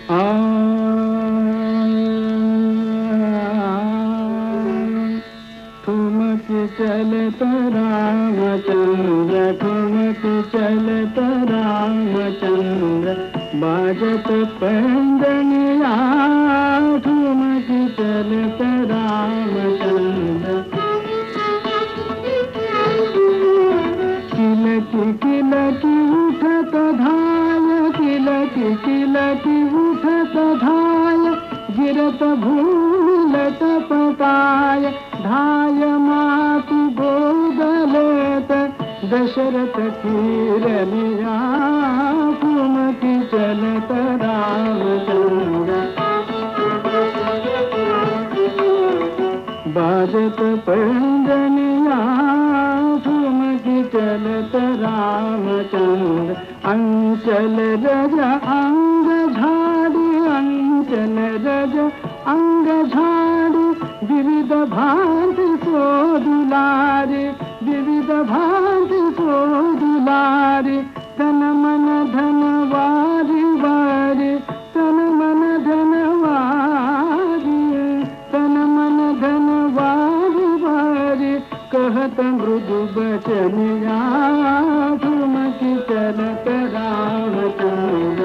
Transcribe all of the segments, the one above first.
ठुमक चलत रामचंद्र, ठुमक चलत रामचंद्र, बाजत पैंजनिया, ठुमक चलत रामचंद्र। किलकी किलकी उठत धाय, किलकी किलकी उठत धाय, गिरत भूलत पताय, धाय मातु गोदलेत, दशरथ कीरनिया, ठुमकी चलत रामचंद्र। बाजत पैंजनिया, ठुमकी चलत रामचंद्र। अंचल रज अंग झाड़ी, अंचल रज अंग झाड़ी, विविध भांति सो दुलारी, विविध भांति सो दुलारी, तन मन धन वारी वारी, तन मन धन वारी, तन मन धन वारी वारी, कहत मृदु बचनिया, ठुमकी चलत रामचंद्र।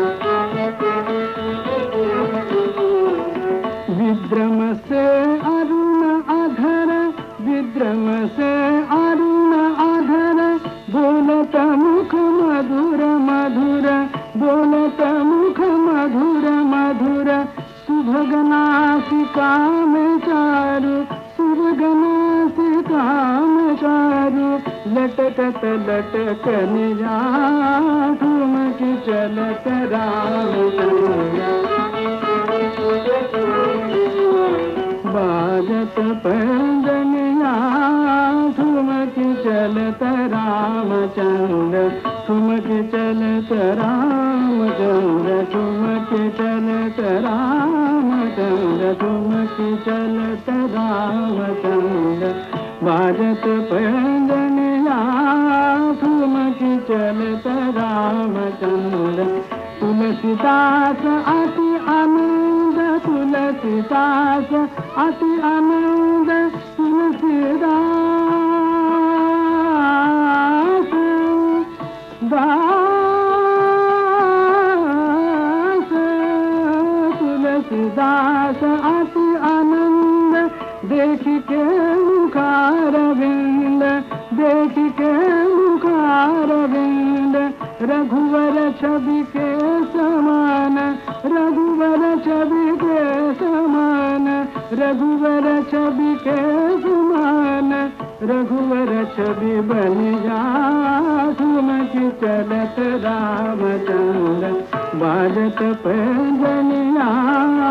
विद्रम से अरुण अधर, विद्रम से अरुण अधर, बोलत मुख मधुर मधुर, बोलत मुख मधुर मधुर, सुभगनासिका में चारु, सुभगनासिका में चारु, लटकत लटकनिया, ठुमकी चलत रामचंद्र। बाजत पैंजनिया, ठुमकी चलत रामचंद्र, ठुमकी चलत रामचंद्र, ठुमकी चलत रामचंद्र, ठुमकी चलत रामचंद्र। बाजत पैंजनिया, ठुमकी चलत रामचंद्र। तुलसीदास अति आनंद, तुलसीदास अति आनंद, तुलसीदास दास, तुलसीदास अति आनंद, देख के मुखार विंद, देख के मुखार विंद, रघुवर छवि के समान, रघुवर छवि के समान, रघुवर छवि के समान, रघुवर छवि बनिया, ठुमकी चलत रामचंद्र। बाजत पैंजनिया,